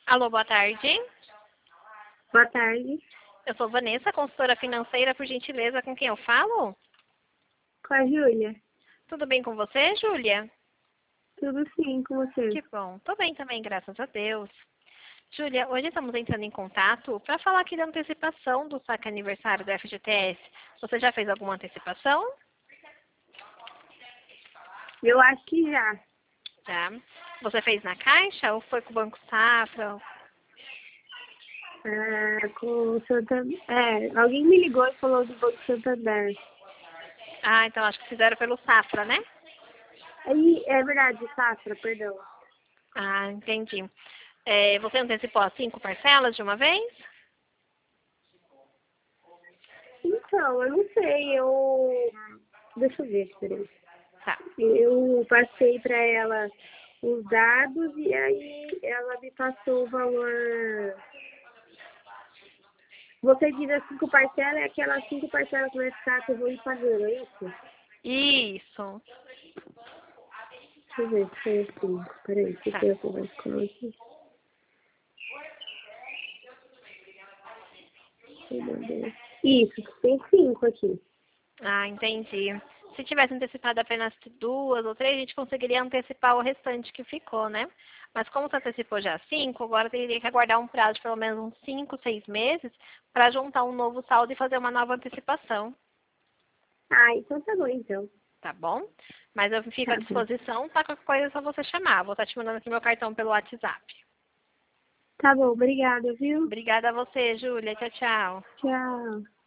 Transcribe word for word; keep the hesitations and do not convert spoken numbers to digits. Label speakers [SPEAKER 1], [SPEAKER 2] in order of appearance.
[SPEAKER 1] Alô, boa tarde.
[SPEAKER 2] Boa tarde.
[SPEAKER 1] Eu sou Vanessa, consultora financeira, por gentileza, com quem eu falo?
[SPEAKER 2] Com a Júlia.
[SPEAKER 1] Tudo bem com você, Júlia?
[SPEAKER 2] Tudo sim, com você.
[SPEAKER 1] Que bom. Tô bem também, graças a Deus. Júlia, hoje estamos entrando em contato para falar aqui da antecipação do saque aniversário do F G T S. Você já fez alguma antecipação?
[SPEAKER 2] Eu acho que já.
[SPEAKER 1] Já. Você fez na Caixa ou foi com o Banco Safra?
[SPEAKER 2] Ah, com o Santander. É, alguém me ligou e falou do Banco Santander.
[SPEAKER 1] Ah, então acho que fizeram pelo Safra, né?
[SPEAKER 2] Aí, é verdade, Safra, perdão.
[SPEAKER 1] Ah, entendi. É, você antecipou as cinco parcelas de uma vez?
[SPEAKER 2] Então, eu não sei, eu... Deixa eu ver, peraí.
[SPEAKER 1] Tá.
[SPEAKER 2] Eu passei para ela os dados e aí ela me passou o valor. Você diz as cinco parcelas, é aquelas cinco parcelas que vai ficar que eu vou ir pagando, é isso?
[SPEAKER 1] Isso.
[SPEAKER 2] Deixa eu ver se foi assim. Peraí, deixa
[SPEAKER 1] Tá.
[SPEAKER 2] eu ver como vai ficar aqui. Isso, tem cinco aqui.
[SPEAKER 1] Ah, entendi. Se tivesse antecipado apenas duas ou três, a gente conseguiria antecipar o restante que ficou, né? Mas como você antecipou já cinco, agora teria que aguardar um prazo de pelo menos uns cinco, seis meses para juntar um novo saldo e fazer uma nova antecipação,
[SPEAKER 2] Ah, então tá bom, então.
[SPEAKER 1] tá bom? Mas eu fico à
[SPEAKER 2] Tá bom.
[SPEAKER 1] disposição, tá? Qualquer coisa é só você chamar. Vou estar te mandando aqui meu cartão pelo WhatsApp.
[SPEAKER 2] Tá bom, obrigada, viu?
[SPEAKER 1] Obrigada a você, Júlia. Tchau, tchau.
[SPEAKER 2] Tchau.